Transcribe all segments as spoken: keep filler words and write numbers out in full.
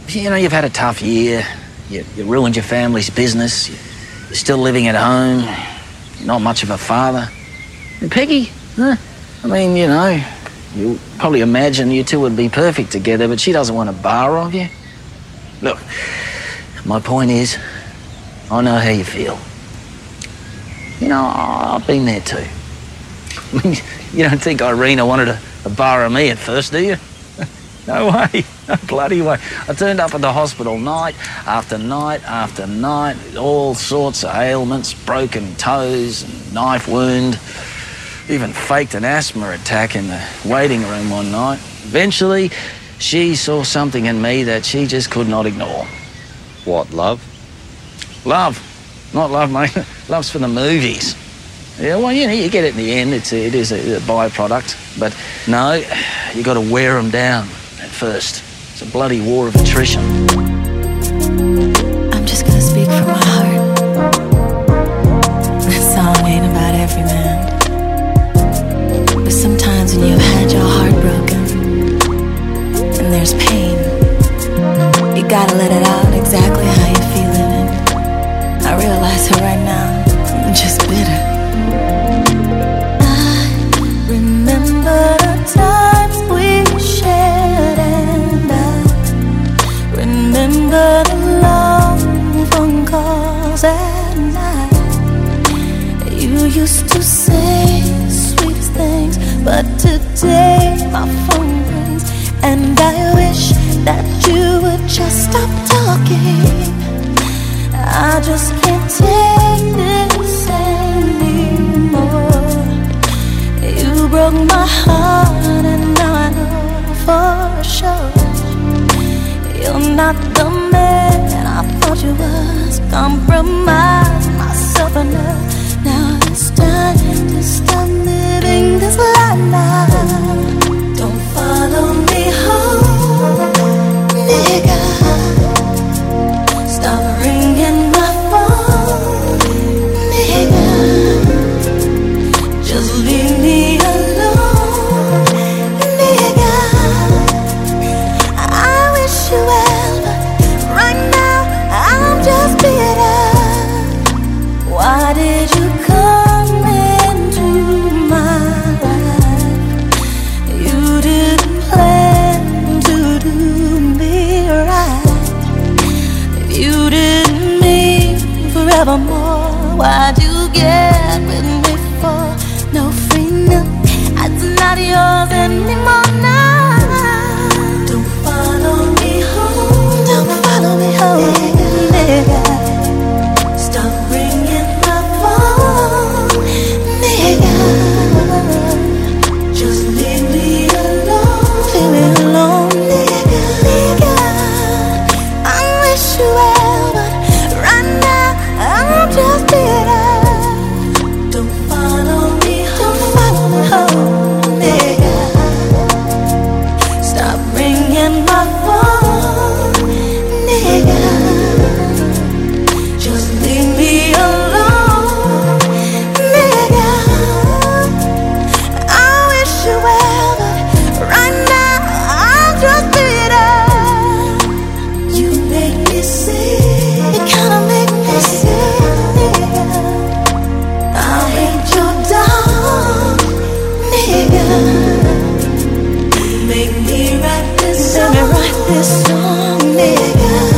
You know, you've had a tough year. You, you ruined your family's business. You're still living at home. You're not much of a father. And Peggy, huh? I mean, you know, you probably imagine you two would be perfect together, but she doesn't want a bar of you. Look, my point is, I know how you feel. You know, I've been there too. I mean, you don't think Irina wanted a, a bar of me at first, do you? No way, no bloody way. I turned up at the hospital night after night after night, all sorts of ailments, broken toes, and knife wound. Even faked an asthma attack in the waiting room one night. Eventually, she saw something in me that she just could not ignore. What, love? Love. Not love, mate. Love's for the movies. Yeah, well, you know, you get it in the end. It's a, it is a, a byproduct. But no, you got to wear them down at first. It's a bloody war of attrition. I'm just gonna speak from my heart. This song ain't about every man. But sometimes when you've had your heart broken and there's pain, you gotta let it out exactly how you're feeling. And I realize that right now I'm just bitter. I remember the times we shared, and I remember the long phone calls at night. You used to say sweetest things, but today my phone rings, and I wish that you would just stop talking. I just can't take this anymore. You broke my heart, and now I know for sure you're not the man I thought you was. Compromised myself enough. Now it's time to stop living this life now. Don't follow me home, nigga. Stop ringing my phone, nigga. Just leave me alone, nigga. I wish you well, but right now I'm just bitter. Why did you come into my life? You didn't plan to do me right. You didn't mean forevermore. Why'd you get with me for? No free milk, it's not yours anymore now. Don't follow me home. Don't follow me home, nigga. Stop ringing my phone, nigga. Just leave me alone. Leave me alone, nigga. Nigga. I wish you well, but right now I'm just bitter. Don't follow me home. Don't follow me home, nigga. Stop ringing my phone, nigga. Just leave me alone, nigga. I wish you well, but right now I'm just bitter. You make me sick. You kinda make me sick, nigga. I hate your dog, nigga. You make me write this song. Let me write this song, nigga.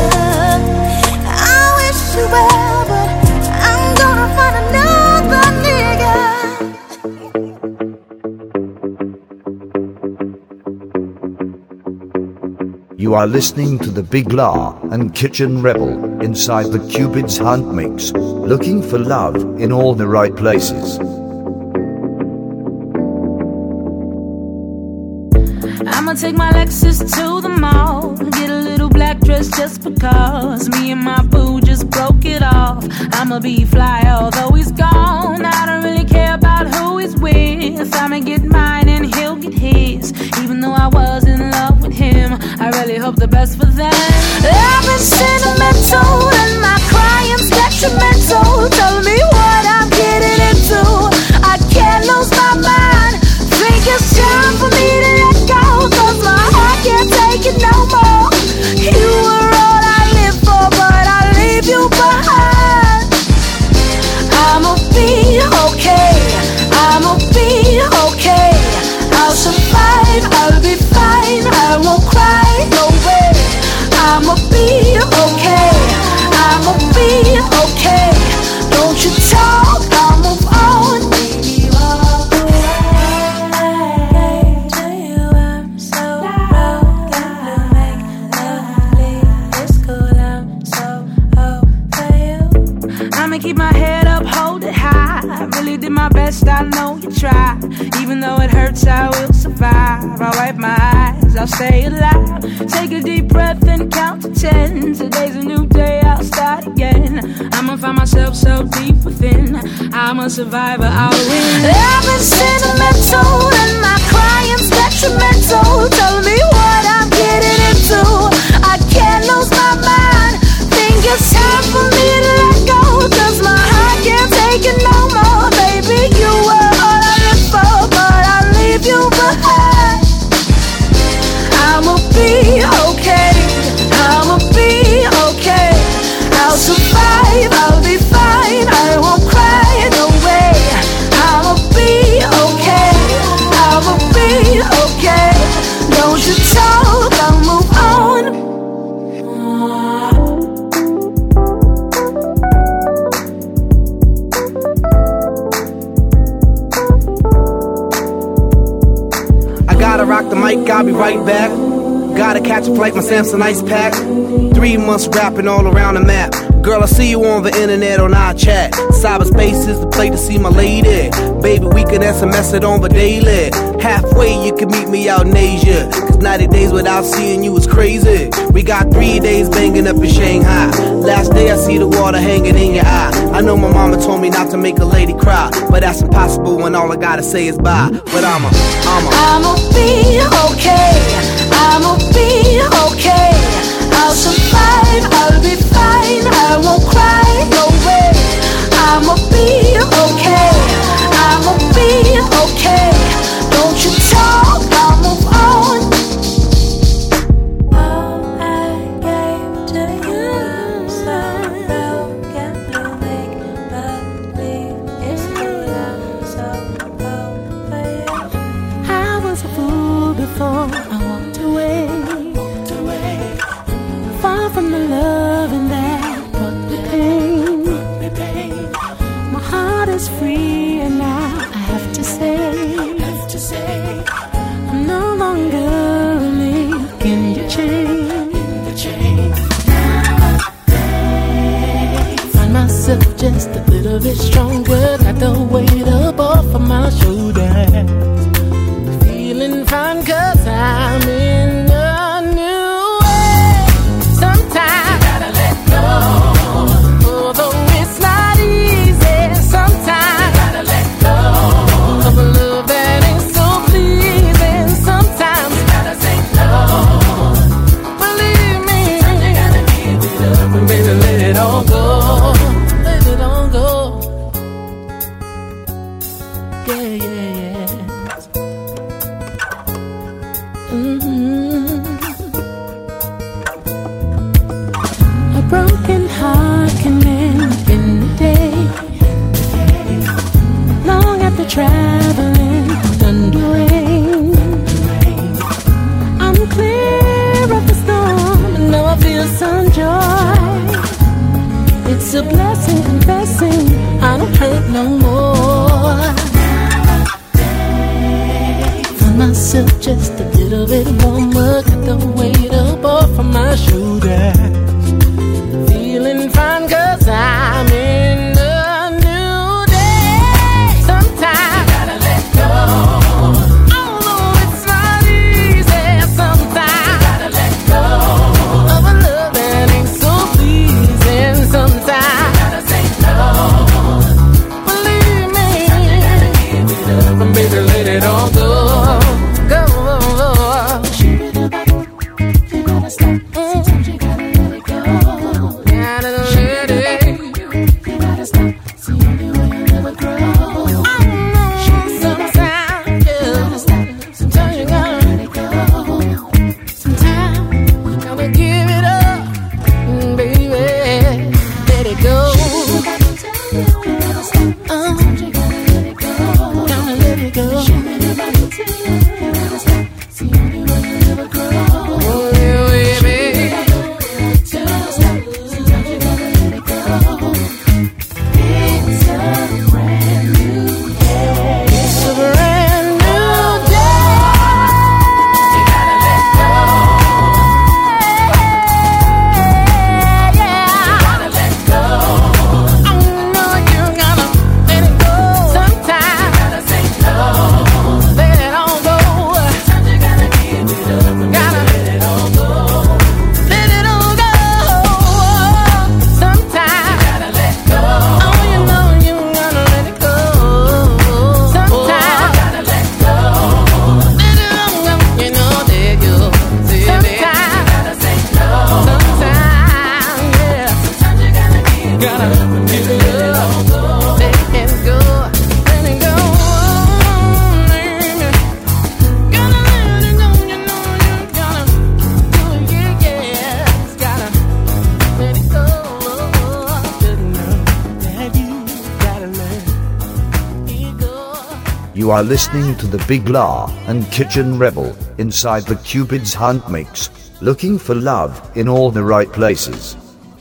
I wish you well, but I'm gonna find another nigga. You are listening to the Big La and Kitchen Rebel inside the Cupid's Hunt Mix, looking for love in all the right places. I'ma take my Lexus to the mall, get a little black dress just because me and my boo just broke it off. I'ma be fly although he's gone. I don't really care about who he's with. I'ma get mine and he'll get his. Even though I was in love with him, I really hope the best for them. I've been sentimental and my crying's detrimental. Tell me what I'm getting into. I can't lose my mind. Think it's time for me to let go, 'cause my heart can't take it no more. You least I know you try. Even though it hurts, I will survive. I'll wipe my eyes, I'll stay alive. Take a deep breath and count to ten. Today's a new day, I'll start again. I'ma find myself so deep within. I'm a survivor, I'll win. I've been sentimental and my crying's detrimental. Tell me what I'm getting into. I can't lose my mind. Think it's time for me to let go, 'cause my heart can't take it no more. Baby, you were all I lived for, but I'll leave you behind. I'ma be okay, I'ma be okay. I'll survive, I'll be fine, I won't cry, no way. I'ma be okay, I'ma be okay. Don't you talk, I'll move on. I gotta rock the mic, I'll be right back. Gotta catch a flight, my Samsonite's packed. Three months rapping all around the map. Girl, I see you on the internet on our chat. Cyberspace is the place to see my lady. Baby, we can S M S it on the daily. Halfway, you can meet me out in Asia. 'Cause ninety days without seeing you is crazy. We got three days banging up in Shanghai. Last day I see the water hanging in your eye. I know my mama told me not to make a lady cry, but that's impossible when all I gotta say is bye. But I'ma, I'ma I'ma be okay, I'ma be okay. I'll survive, I'll be fine, I won't cry, no way. I'ma be okay, I'ma be okay. Don't you talk, I'll move on. All I gave to you, so broken, no make believe it's love, so over you. I was a fool before I walked away, walked away. Far from the love and that brought me pain, me pain. My heart is free and now I have to say, have to say, I'm no longer a link in your chain, in the chain. Nowadays, find myself just a little bit stronger. Got the weight up off of my shoulders. Feeling fine 'cause I'm in a new way. Sometimes you gotta let go, although it's not easy. Sometimes you gotta let go of a love that ain't so pleasing. Sometimes you gotta say no. Believe me, sometimes you gotta give it up and baby let it all go, let it all go. Yeah, yeah, yeah. Mm-hmm. A broken heart can mend in a day. Long after traveling under rain, I'm clear of the storm and now I feel some joy. It's a blessing confessing I don't hurt no more. Find myself just a little bit warmer. Got the weight up off of my shoulders. Feeling fine 'cause I'm in a new day. Sometimes you gotta let go, although it's not easy. Sometimes you gotta let go of a love that ain't so pleasing. Sometimes you gotta say no. Believe me, sometimes you gotta give it up and baby let it all go. Go, you gotta stop. Sometimes you gotta let You are listening to the Big La and Kitchen Rebel inside the Cupid's Hunt Mix, looking for love in all the right places.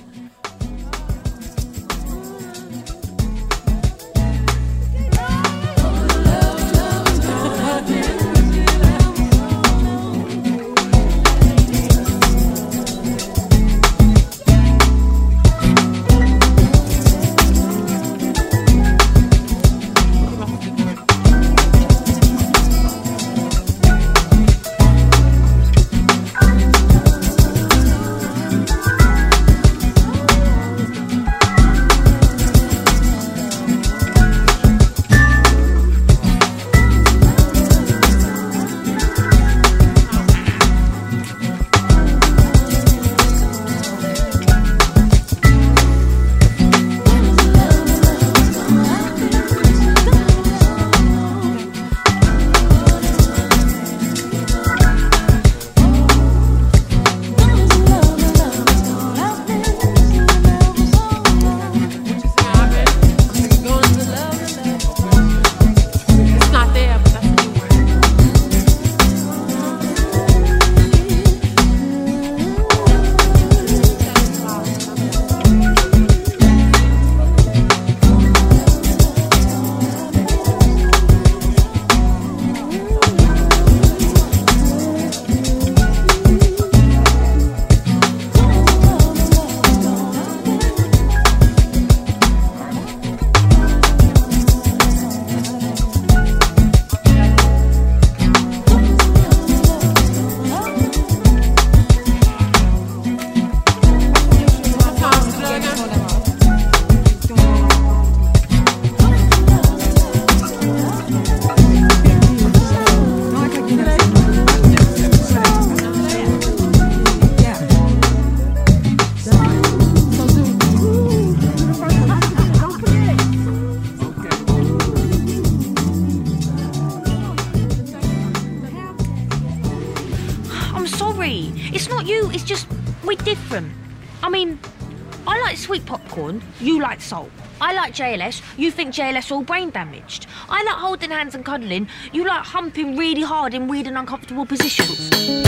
You like soul. I like J L S. You think J L S all brain damaged. I like holding hands and cuddling. You like humping really hard in weird and uncomfortable positions.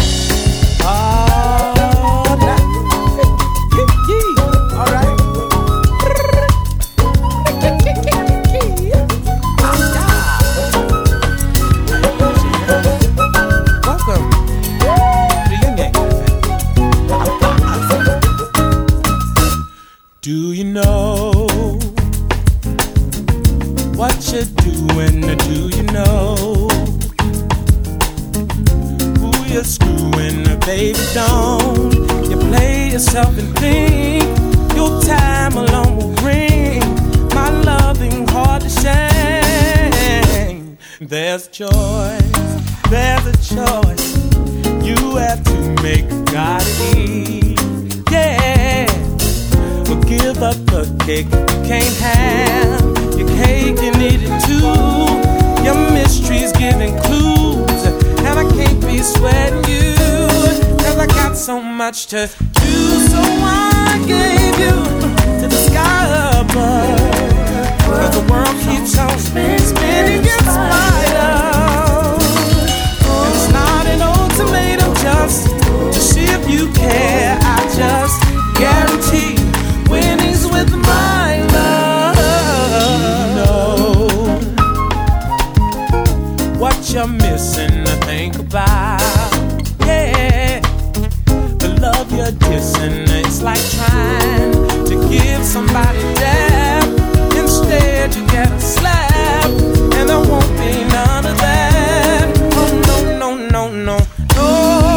Oh, nah. All right. Welcome to the Young Gang. Do you know what you're doing? Do you know who you're screwing? Baby, don't you play yourself and think your time alone will bring my loving heart to shame. There's a choice, there's a choice you have to make, gotta eat, yeah. But give up the cake you can't have. Your cake, you need it too. Your mystery's giving clues, and I can't be sweating you, cause I got so much to do. So I gave you to the sky above, cause the world keeps on spinning in spite of. And it's not an ultimatum just to see if you care. I just guarantee winnings with my love. You know what you're missing to think about, yeah. The love you're dissing, it's like trying to give somebody dab. Instead you get a slap, and there won't be none of that. Oh no, no, no, no, no.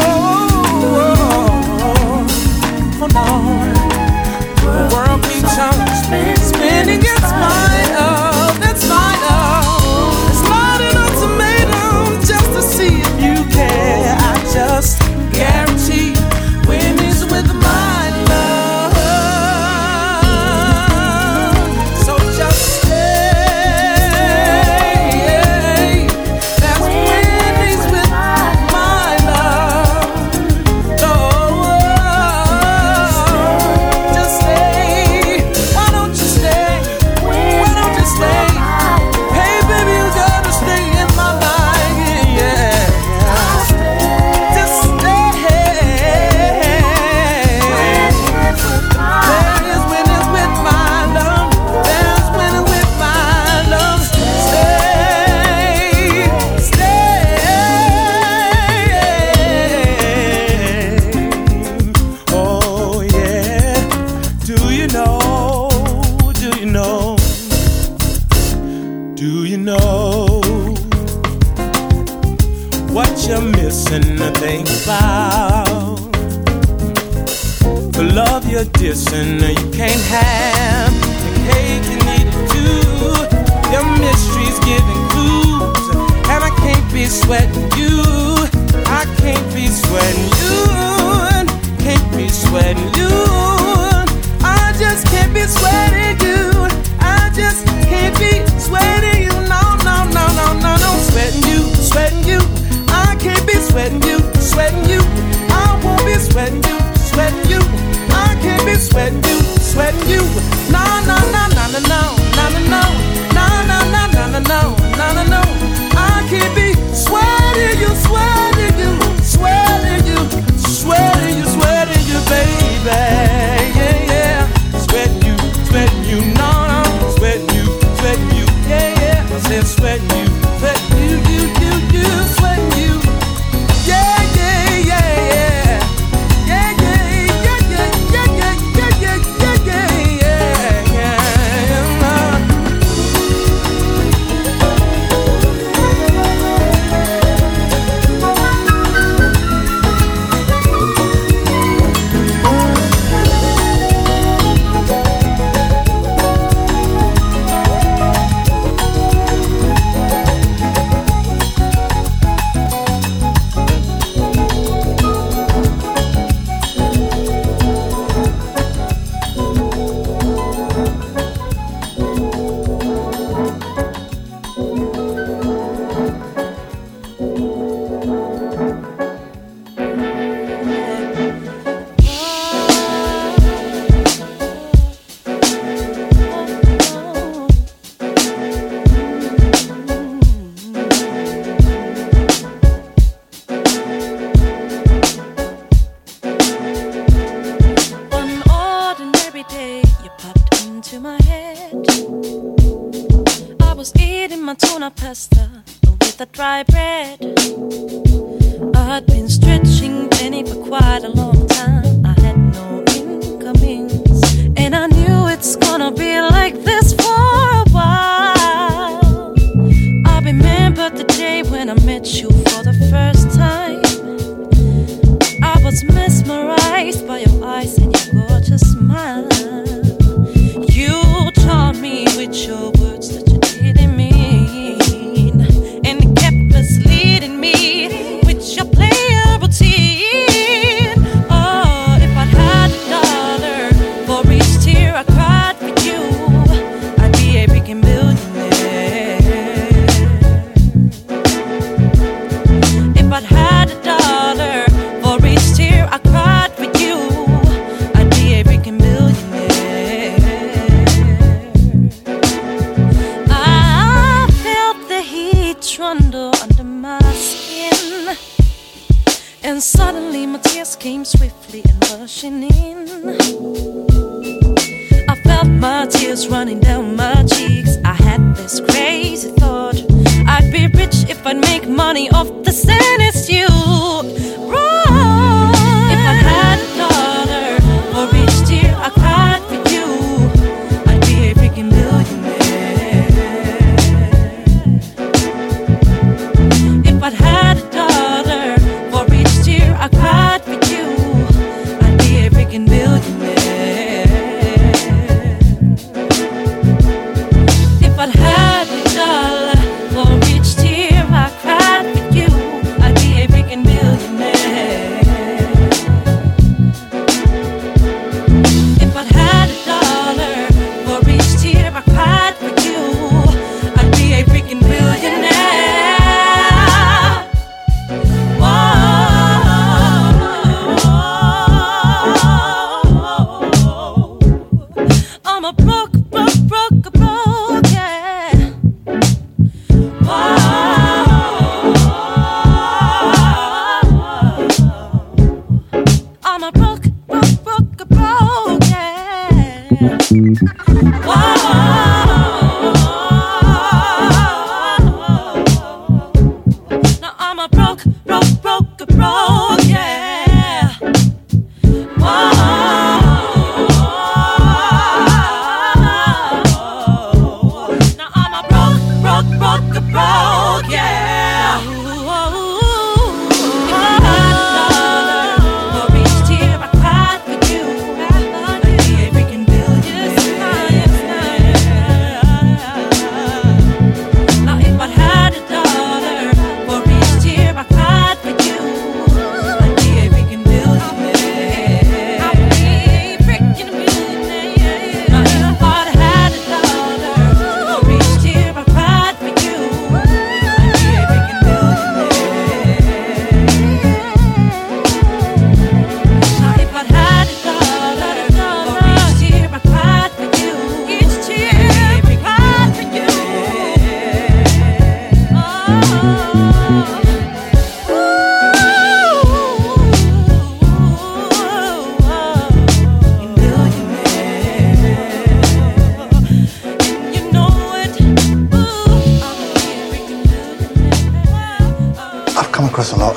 Oh no. The world keeps on spinning in spite of, in spite of. It's not an ultimatum just to see if you care. I just guarantee winnings with my love. something to think about. The love you're dissing, you can't have. The cake you need it too. Your mystery's giving clues, and I can't be sweating you. I can't be sweating you. Can't be sweating you. I just can't be sweating you. I just can't be sweating you. No, no, no, no, no, no. Sweating you, sweating you. I can't be sweating you, sweating you. I won't be sweating you, sweating you. I can't be sweating you, sweating you. No, no, no, no, no, no, no, no, no, no, no, no, no, no, no, no, no. I can't be sweating you, sweating you, sweating you, sweating you, sweating you, baby. Yeah, yeah. Sweating you, sweating you, no, no. Sweating you, sweating you, yeah, yeah. I said sweating you, sweating you, you, you, you, sweating you. Yeah, yeah, yeah, yeah. Yeah, yeah, yeah, yeah, yeah, yeah, yeah, yeah, yeah, yeah, yeah, yeah. broke, broke, yeah. Ooh, ooh, ooh.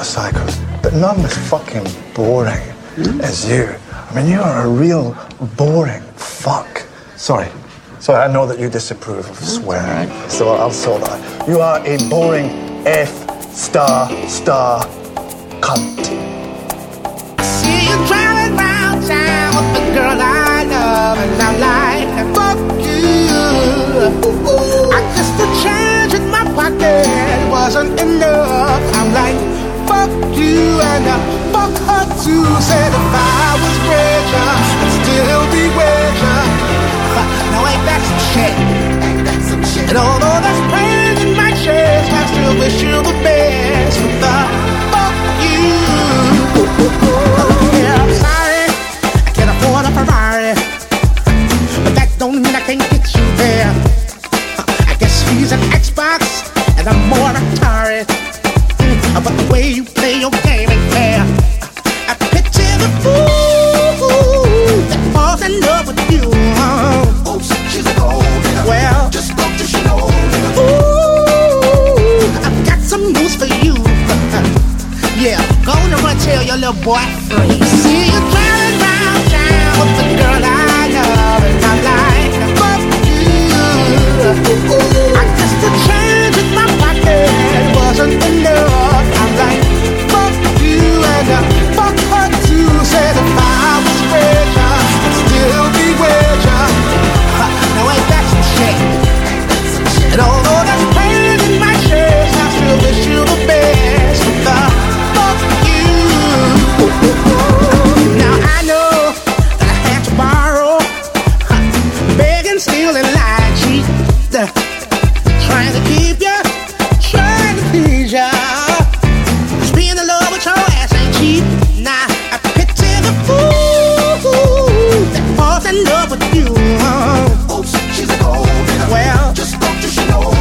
of psychos, but none as fucking boring as you. I mean, you are a real boring fuck. Sorry. Sorry, I know that you disapprove of swearing, so I'll sort that. You are a boring F star star cunt. See you driving round town with the girl I love, and I'm like, fuck you. I guess the change in my pocket wasn't enough. I'm like, fuck you, and I fuck her too. Said if I was richer, I'd still be richer. Now ain't that some shit? Ain't that some shit? And although there's pain in my chest, I still wish you the best. But the fuck you. Yeah, I'm sorry, I can't afford a Ferrari, but that don't mean I can't get you there. I guess he's an Xbox and I'm more Atari. But the way you play your game ain't fair. I picture the fool that falls in love with you. Oh, she's a gold digger. Well, just don't you know. Ooh, I've got some news for you. Yeah, go on and run tell your little boy free. See you driving round town with the girl I love, and I'm like, fuck you. I guess the change in my pocket wasn't enough. I'm like, fuck you, and I fuck her too. Said if I was richer, I'd still be richer. Now ain't that some shit? And although there's pain in my chest, I still wish you the best. But the fuck you. Now I know that I had to borrow, beg and steal and lie, cheat, trying to keep you, trying to please ya. Cause being in love with your ass ain't cheap. Nah, I picture the fool that falls in love with you. Oh, she's a gold digger. Well, just don't you know.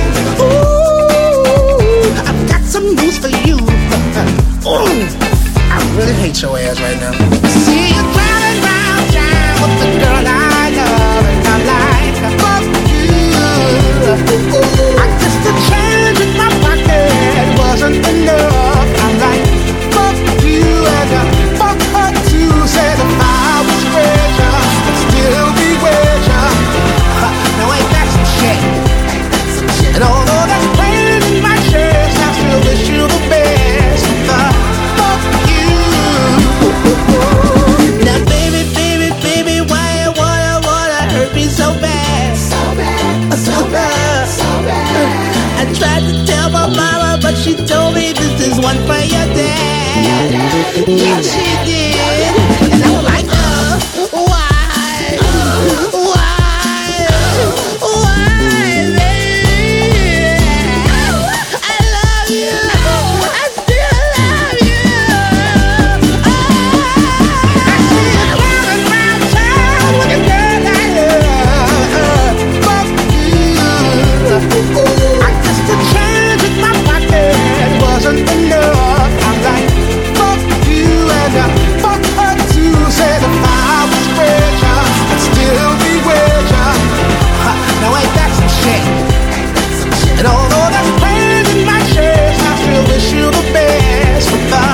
Ooh, I've got some news for you. Ooh, I really hate your ass right now. See you driving round town with the girl I love, and I'm like, fuck you. I guess the change in my pocket wasn't enough. I'm like, fuck you, and I fuck her too. Said if I was richer, I'd still be richer. Now ain't that some shit? And although there's pain in my chest, I still wish you the best. The fuck you. Now baby, baby, baby, why you wanna, wanna hurt me so bad? So bad, so bad, so bad. I tried to tell my mama, but she told me this is one for your dad. Yeah, she did. And I'm like, uh, why? Why? Why, baby? I love you. I still love you. I see you driving round town with a girl I love. Fuck you. I guess the change in my pocket wasn't enough. I'm like, fuck you, and I fuck her too. Said if I was richer, I'd still be richer. Now ain't that some shit? And although there's pain in my chest, I still wish you the best.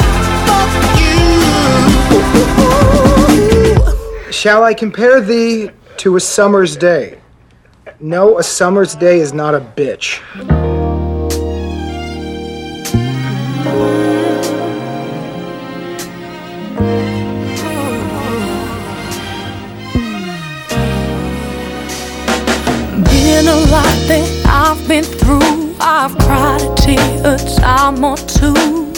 But the fuck you. Shall I compare thee to a summer's day? No, a summer's day is not a bitch. Been a lot that I've been through. I've cried a tear a time or two,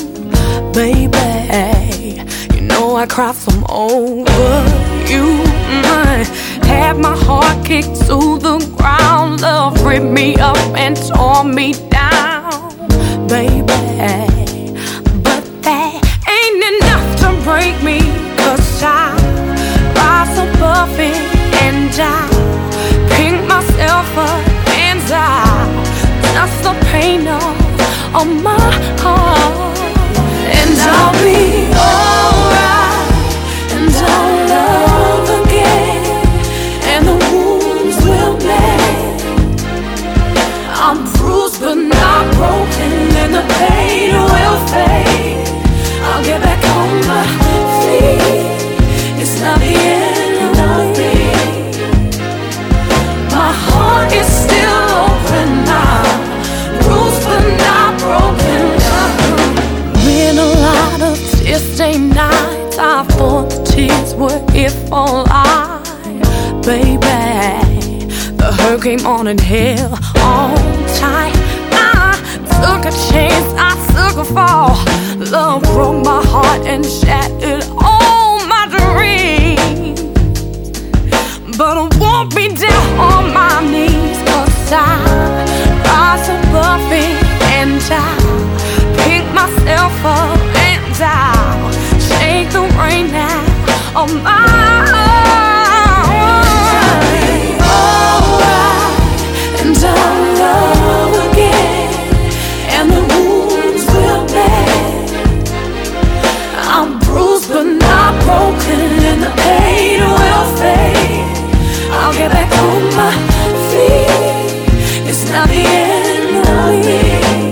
baby. You know I cry from over you. I had my heart kicked to the ground. Love ripped me up and tore me down, baby. But that ain't enough to break me, 'cause I rise above it and I pick myself up and I just the pain of, of my heart. And I'll be alright, and I'll love again, and the wounds will mend. I'm bruised but not broken, and the pain will fade. if or lie, baby. The hurt came on and held on tight. I took a chance, I took a fall. Love broke my heart and shattered all my dreams. But I won't be down on my knees, 'cause I rise above it and I'll pick myself up and I'll shake the rain out of my heart. Alright, and I'll love again, and the wounds will mend. I'm bruised but not broken, and the pain will fade. I'll get back on my feet. It's not the end of me.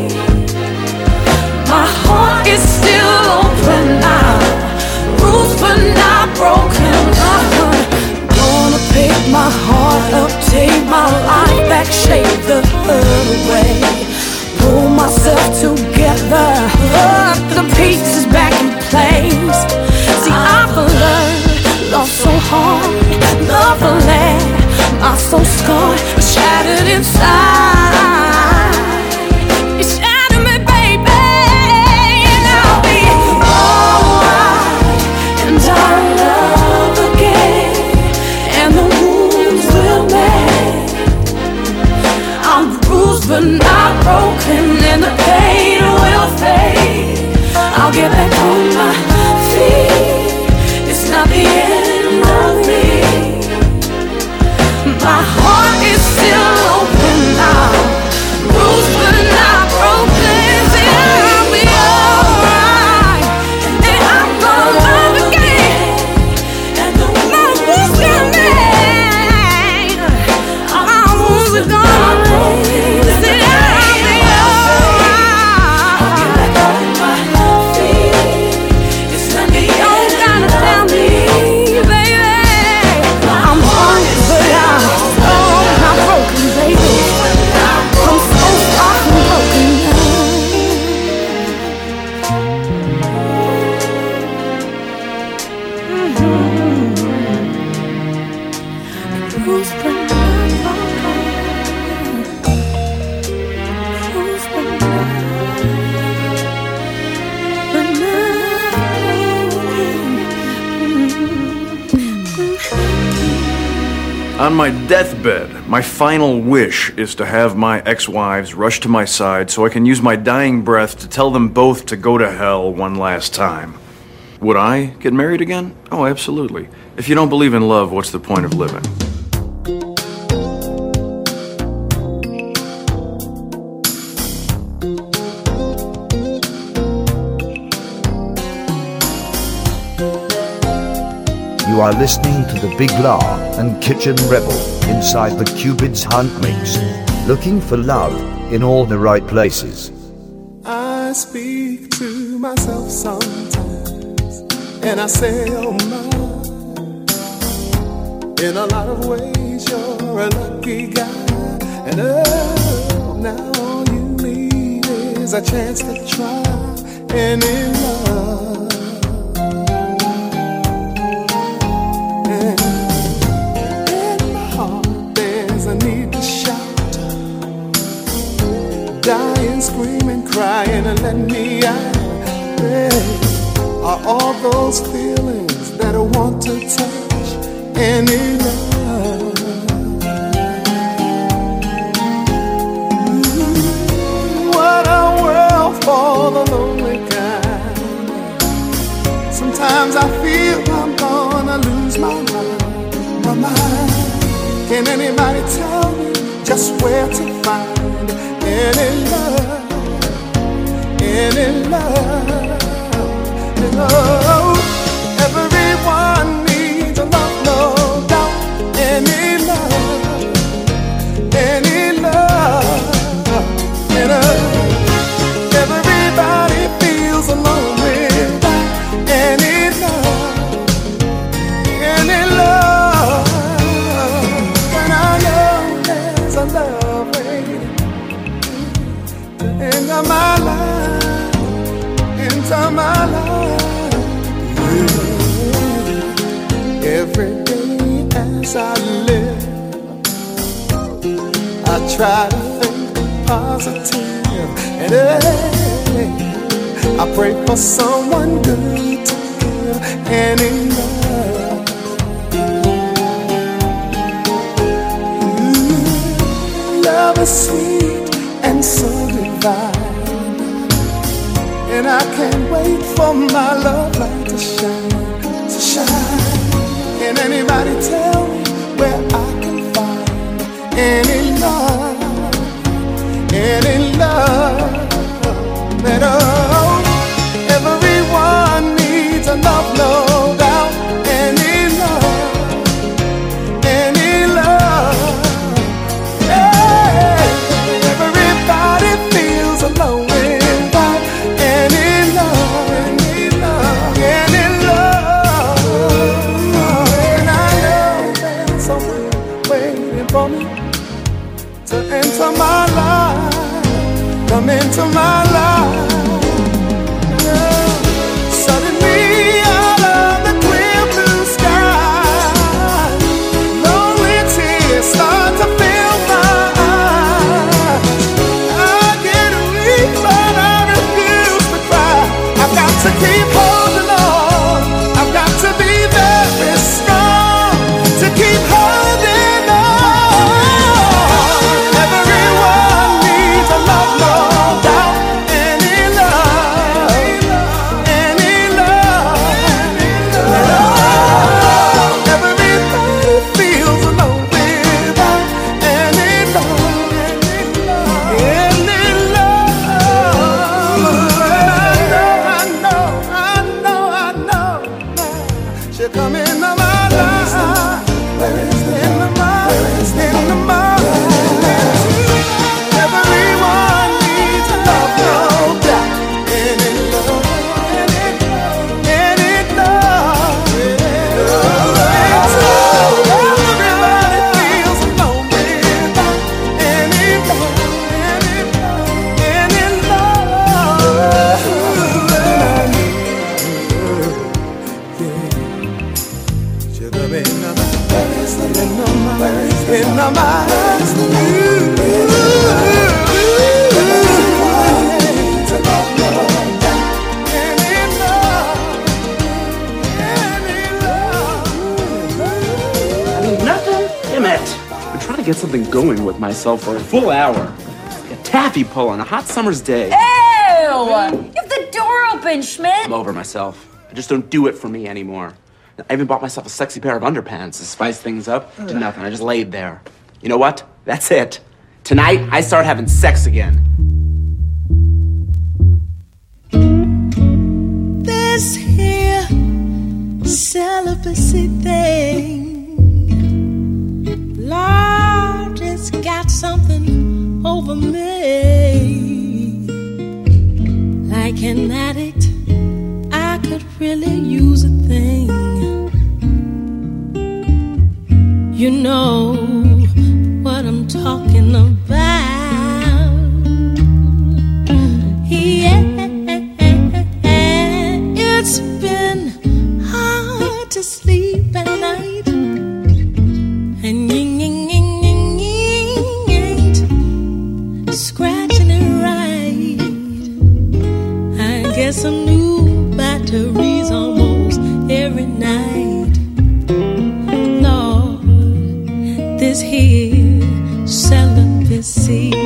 My heart is still open now, bruised but not broken. I'm gonna pick my heart up, take my life back, shake the hurt away, pull myself together, put the pieces back in place. See, I've learned love so hard, love a land, my soul scarred, shattered inside. You shattered me, baby, and I'll be alright, and I'll love again, and the wounds will mend. I'm bruised but not broken, and the pain will fade. I'll get back on my feet. It's not the end of me. My heart is still open now, bruised but not broken. See, I'll be alright, and I'm gonna love again, and the wounds will mend. My wounds are gonna mend. See, I'll be alright. I'll get back on my feet. It's not the end of me, baby. I'm honest, but I'm not broken, baby. I'm so fucking broken now. Mm-hmm. Bruised but not broken. Bruised but not, but not broken. On my deathbed, my final wish is to have my ex-wives rush to my side so I can use my dying breath to tell them both to go to hell one last time. Would I get married again? Oh, absolutely. If you don't believe in love, what's the point of living? You are listening to the Big La and Kitchen Rebel inside the Cupid's Hunt Mix, looking for love in all the right places. I speak to myself sometimes, and I say, oh my, in a lot of ways you're a lucky guy, and oh, now all you need is a chance to try and in love. Dying, screaming, crying, and let me out. Babe, are all those feelings that I want to touch and in love. Mm, what a world for the lonely kind. Sometimes I feel I'm gonna lose my mind, my mind. Can anybody tell me just where to find any love, any love, any love? Everyone needs a love, no doubt. Any love, any love, any love. Everybody feels alone without any love, any love. And I know there's a love waiting into my life, into my life. every day as I live. I try to think positive, and hey, I pray for someone good to give and in love. Ooh, love is sweet and so divine, and I can't wait for my love light to shine, to shine. Can anybody tell me where I can find any love, any love that oh, everyone needs a love, no doubt. Any love, any love, hey, everybody feels alone without any love, any love, any love. And I know there's someone waiting for me to enter my life, come into my life. Yeah. Suddenly out of the clear blue sky, lonely tears start to fill my eyes. I get weak but I refuse to cry. I've got to keep holding on, I've got to be very strong to keep holding on. Everyone needs a love, no doubt. Any love, any love, everybody feels alone without any love, any love. I know, I know, I know, I know. She'll come into my life, into my, into my. Everyone needs a love, no doubt. Any love, any love, any love. Everybody feels alone without any love, any love, any love. Should have been in my, in my mind. Get something going with myself for a full hour. A taffy pull on a hot summer's day. Ew! You have the door open, Schmidt! I'm over myself. I just don't do it for me anymore. I even bought myself a sexy pair of underpants to spice things up. Did nothing. I just laid there. You know what? That's it. Tonight, I start having sex again. This here celibacy thing, Lord, it's got something over me. Like an addict, I could really use a thing. You know what I'm talking about. Yeah, it's been hard to sleep at night, and ying ying ying ying ying ain't scratching it right. I get some new batteries almost every night. Lord, this here celibacy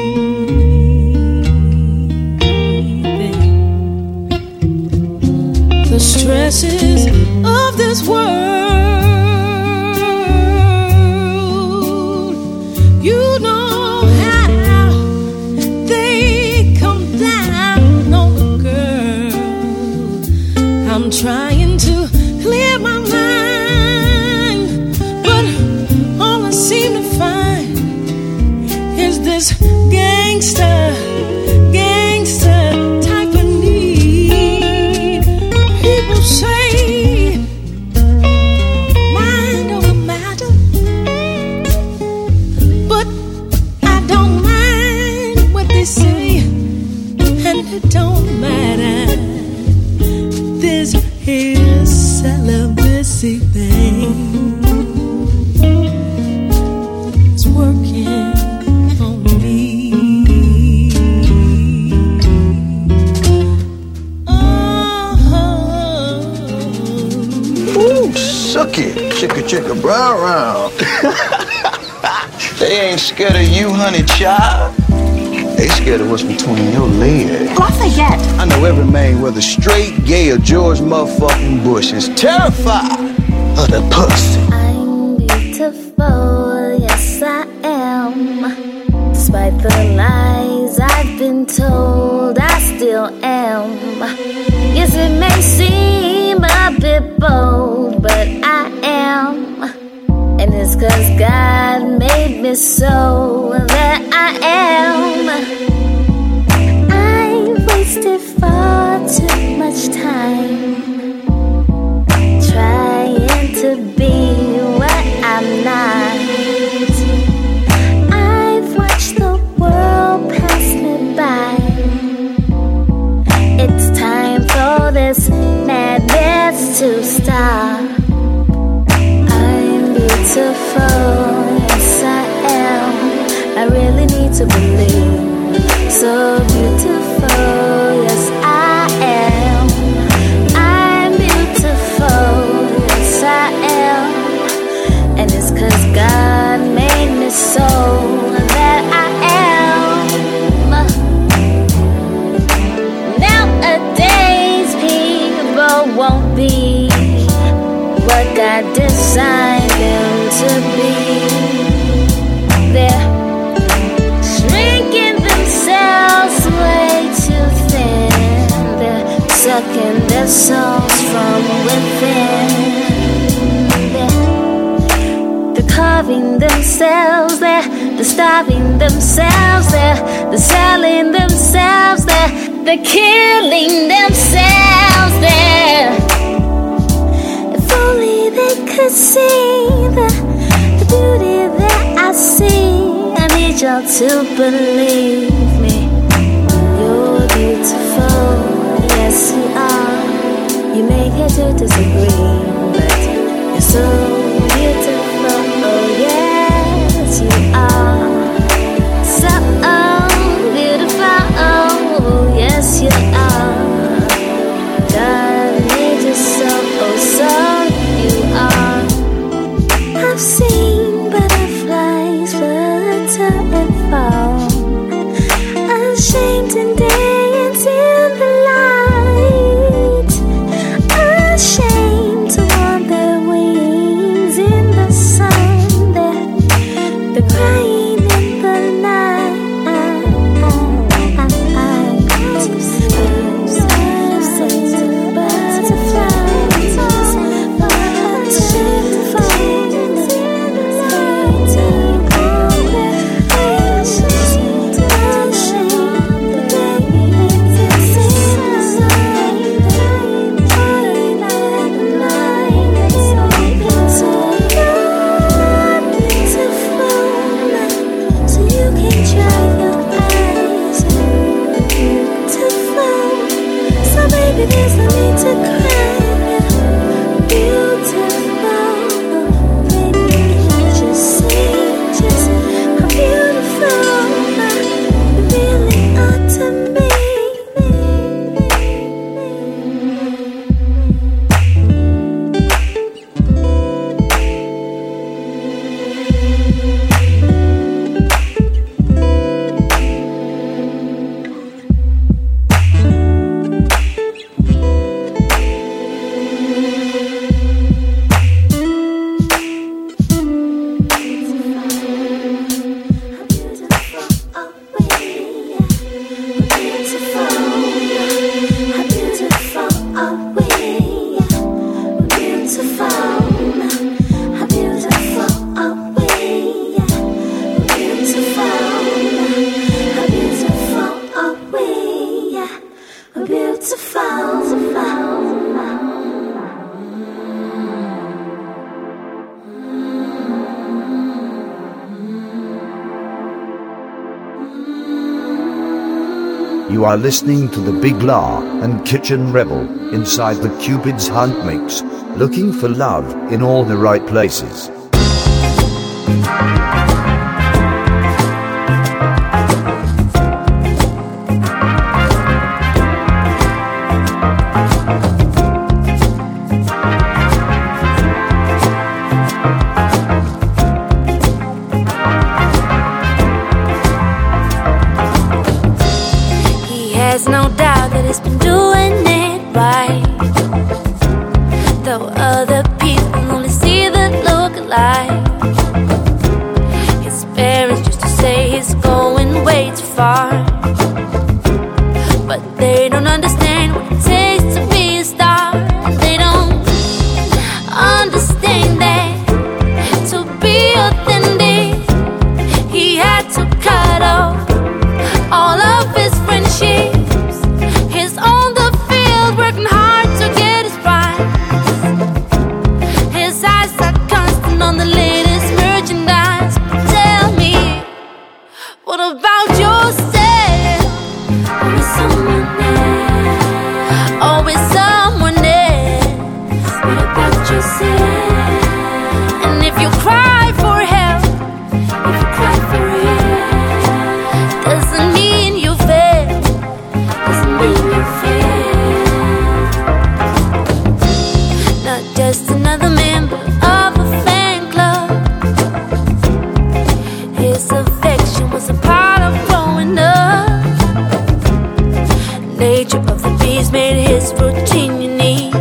Look around. They ain't scared of you, honey child. They scared of what's between your legs. Lafayette. I know every man, whether straight, gay, or George motherfucking Bush, is terrified of the pussy. I'm beautiful, yes I am. Despite the lies I've been told, I still am. Yes, it may seem a bit bold, but I am. And it's cause God made me so that I am. I've wasted far too much time trying to be what I'm not. I've watched the world pass me by. It's time for this madness to stop. Beautiful, yes I am. I really need to believe. So beautiful, yes I am. I'm beautiful, yes I am. And it's cause God made me so that I am. Nowadays people won't be what God designed them to be. They're shrinking themselves way too thin. They're sucking their souls from within. They're, they're carving themselves. They're, they're starving themselves. They're, they're selling themselves. They're, they're killing themselves. They're If only they could see the, the beauty that I see. I need y'all to believe me. You're beautiful, yes you are. You may get to disagree, but you're so beautiful, oh yes you are. So beautiful, oh yes you are. God made you so, oh so you are. I've seen butterflies flutter and fall, ashamed and dance in the light, ashamed to want their wings in the sun. They're, they're crying in the night. There's no need to cry. Beautiful, baby, can't you see just how beautiful you really are to me? You are listening to the Big La and Kitchen Rebel inside the Cupid's Hunt Mix, looking for love in all the right places. way too far. But they don't understand what it takes to be a star. They don't understand that to be authentic, he had to cut off all of his friendships. He's on the field working hard to get his prize. His eyes are constant on the latest merchandise. But tell me, what about yourself? Always someone else. Always someone else. What about yourself? And if you cry for help, if you cry for help, doesn't mean you fail. Doesn't mean you fail. Not just another member of a fan club. His affection was a part of growing up. Nature of the beast made his routine unique.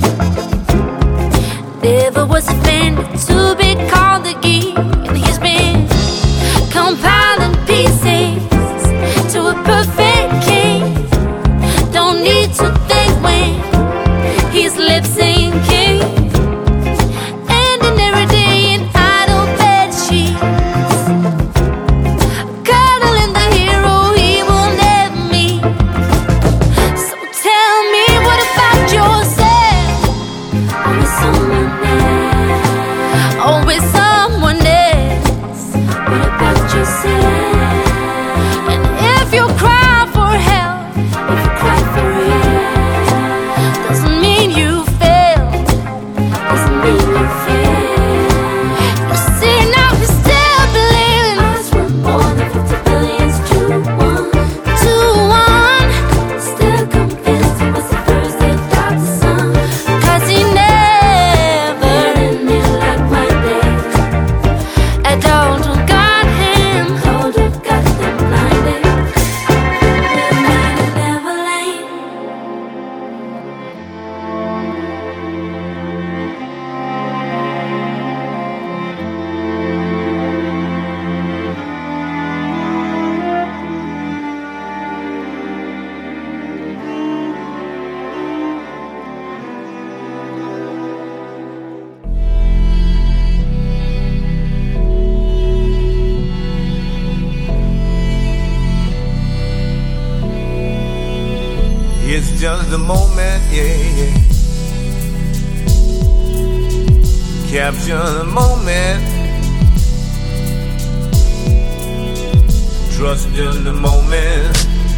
Never was offended to be called a geek, and he's been compiling pieces to a perfect king. Don't need to think when he's lip syncing, ending every day in idle bed sheets, cuddling the hero he will never meet. So tell me, what about yourself? Always someone else. Always someone else. What about yourself? And if you cry for help, if you cry for help, doesn't mean you fail. Doesn't mean you fail. You see now he's still believing. Us were more than fifty billions to one. To one. Still convinced it was the first day without the sun. Cause he never ended like my day. I don't got him. Cold have got them blinded. We'll meet in Neverland. It's just a moment, yeah, yeah. Capture the moment. Trust in the moment.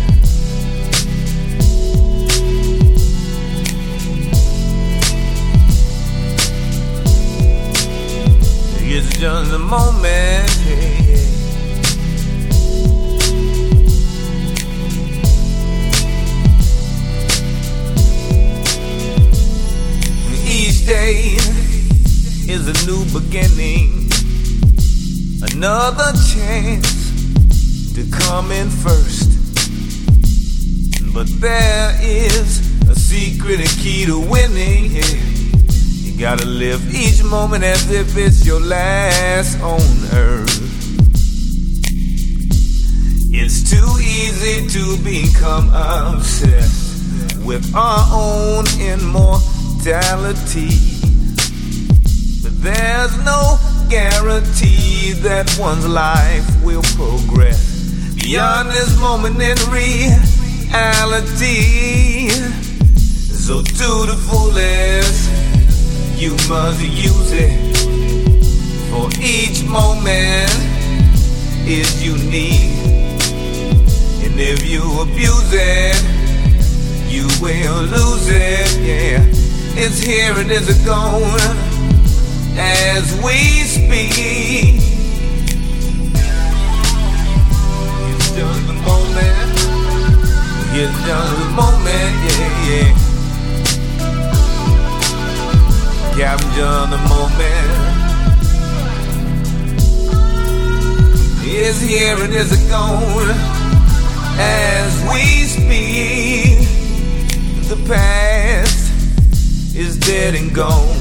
It's just a moment, yeah, yeah. Each day is a new beginning, another chance to come in first. But there is a secret and key to winning. Yeah. You gotta live each moment as if it's your last on earth. It's too easy to become obsessed with our own immortality. But there's no guarantee that one's life will progress beyond this moment in reality. So to the fullest, you must use it, for each moment is unique. And if you abuse it, you will lose it, yeah. It's here and it's gone as we speak. It's just a moment. It's just a moment, yeah, yeah. Capture the moment. It's here and it's gone as we speak. The past is dead and gone.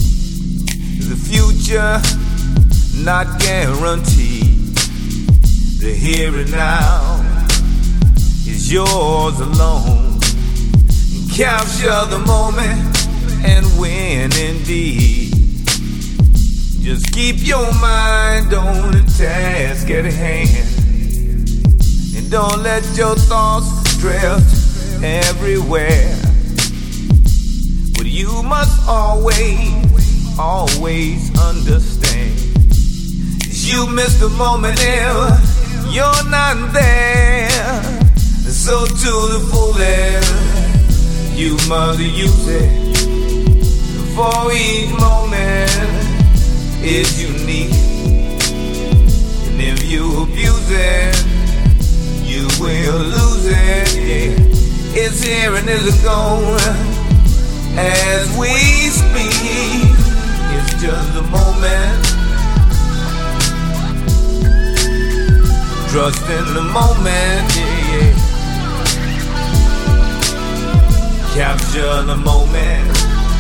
The future not guaranteed. The here and now is yours alone. Capture the moment and win indeed. Just keep your mind on the task at hand, and don't let your thoughts drift everywhere. But you must always, always understand, you miss the moment if you're not there. So to the fullest, you must use it, for each moment is unique. And if you abuse it, you will lose it. Yeah. It's here and it's gone as we speak. It's just a moment. Trust in the moment, yeah, yeah. Capture the moment.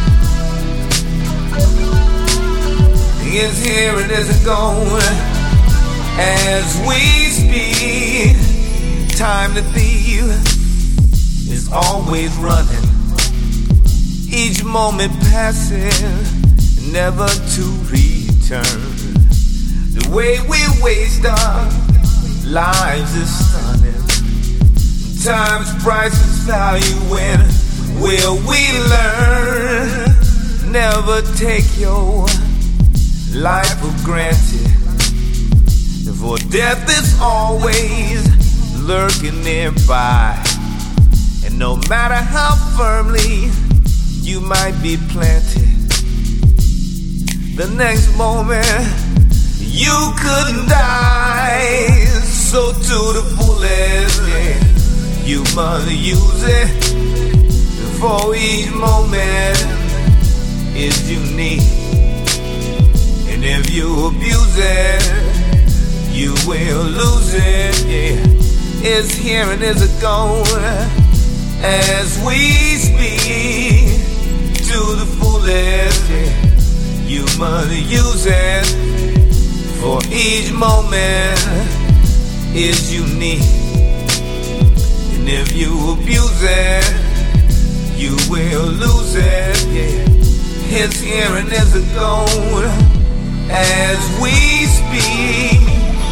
It's here and it's gone as we speak. Time to thieve is always running. Each moment passing, never to return. The way we waste our lives is stunning. Time's priceless value, when will we learn? Never take your life for granted, for death is always lurking nearby. And no matter how firmly you might be planted, the next moment you could die. So to the fullest, yeah, you must use it, for each moment is unique. And if you abuse it, you will lose it, yeah. It's here and it's gone as we speak. To the fullest, yeah, you must use it, for each moment is unique. And if you abuse it, you will lose it, yeah. It's here and it's gone as we speak.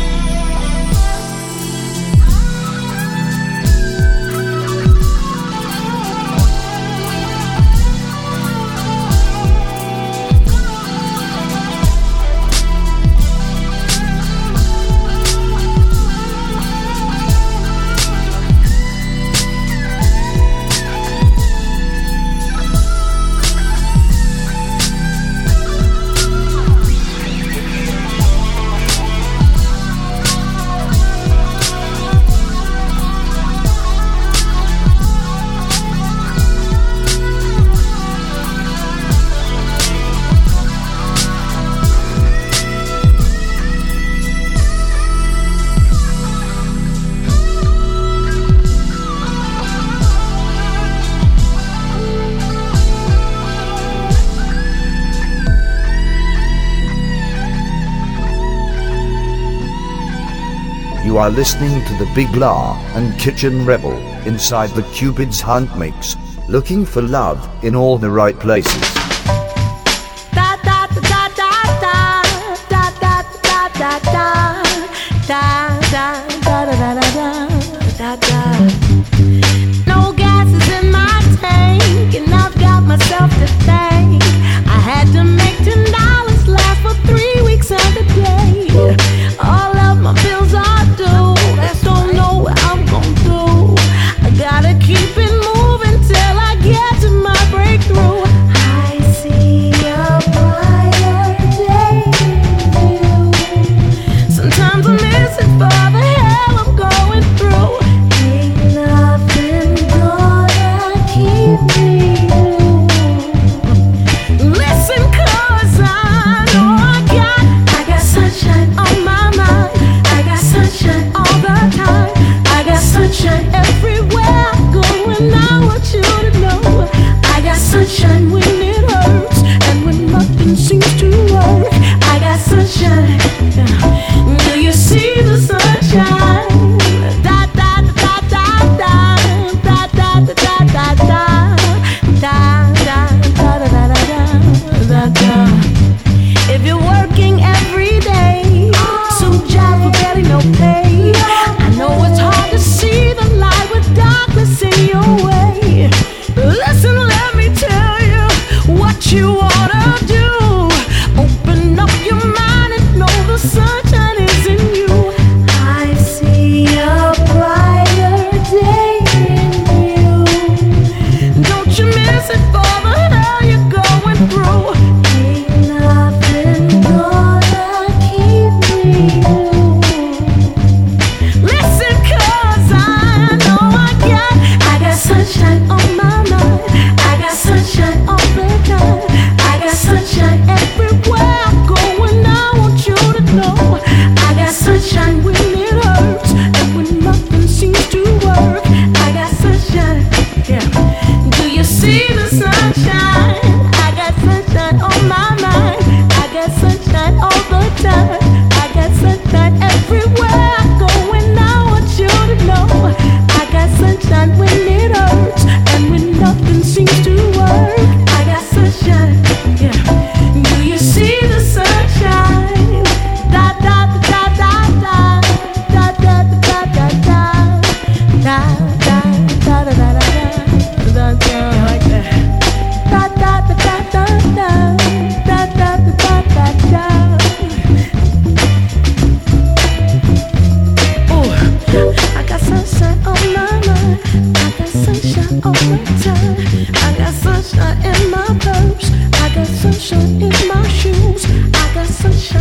You are listening to the Big La and Kitchen Rebel inside the Cupid's Hunt Mix, looking for love in all the right places. Da da da da da da da da da da da da da da da da da. No gas is in my tank, and I've got myself to thank. I had to make ten dollars last for three weeks of the day. All of my bills are due. Don't know what I'm gonna do. I gotta keep it moving till I get to my breakthrough. I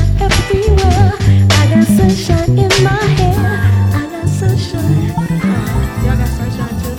everywhere. I got sunshine in my hair. I got sunshine. Y'all got sunshine too?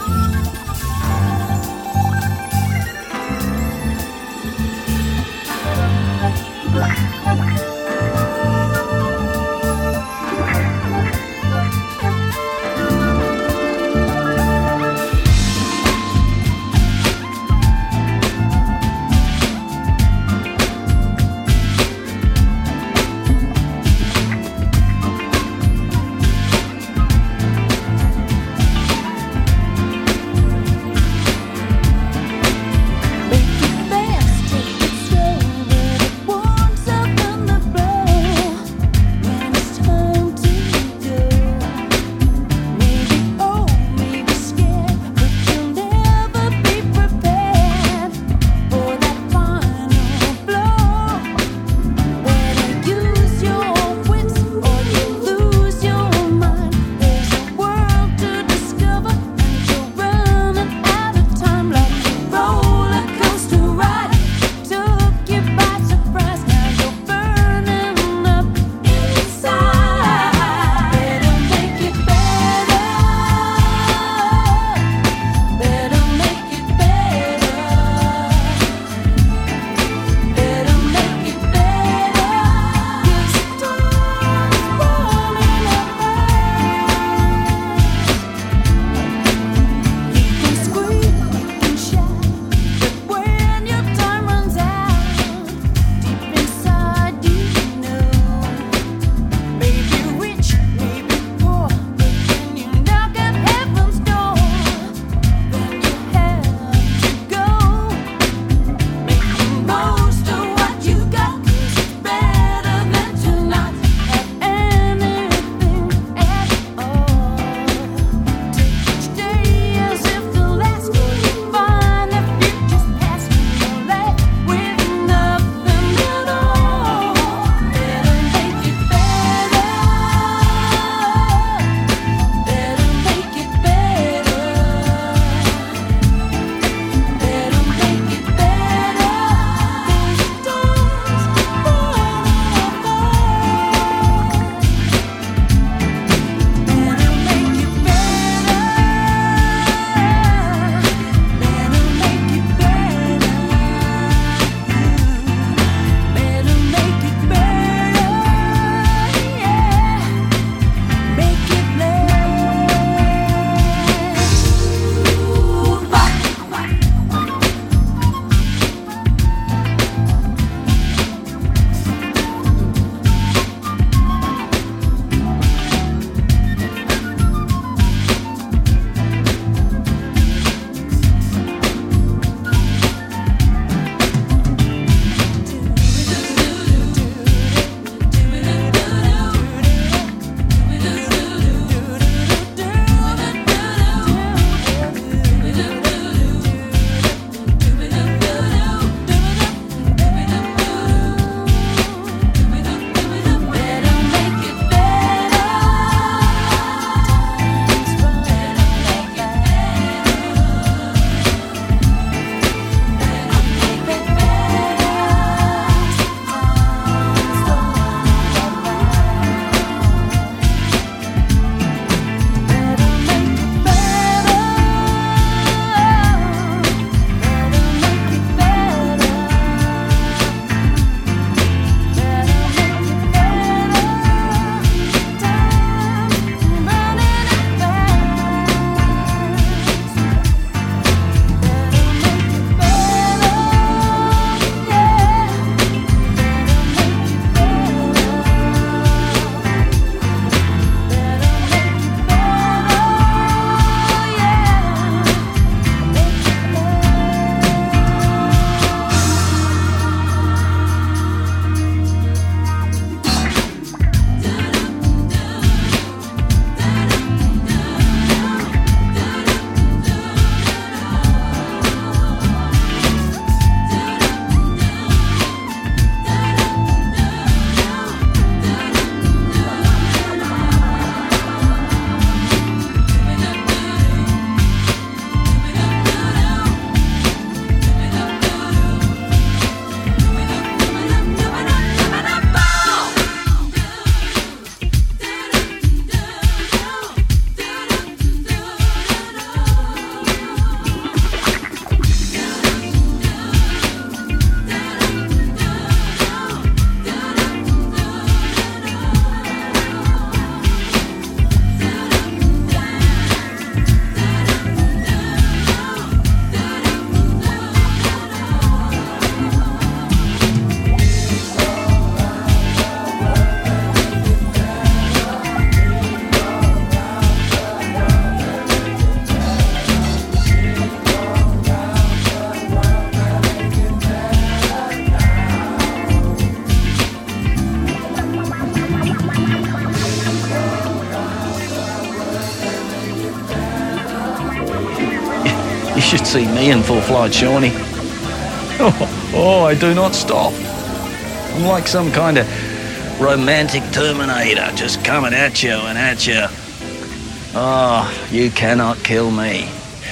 should see me in full flight, Shawnee. Oh, oh, I do not stop. I'm like some kind of romantic Terminator, just coming at you and at you. Oh, you cannot kill me.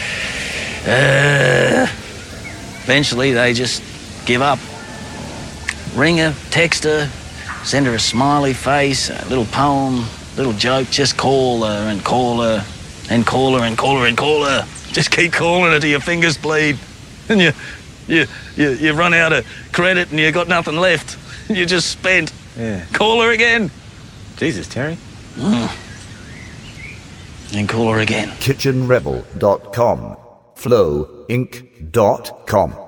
Uh, eventually, they just give up. Ring her, text her, send her a smiley face, a little poem, little joke. Just call her and call her and call her and call her and call her. Just keep calling her till your fingers bleed, and you, you, you, you run out of credit and you got nothing left. You just spent. Yeah. Call her again. Jesus, Terry. Mm. And call her again. kitchen rebel dot com, flow inc dot com.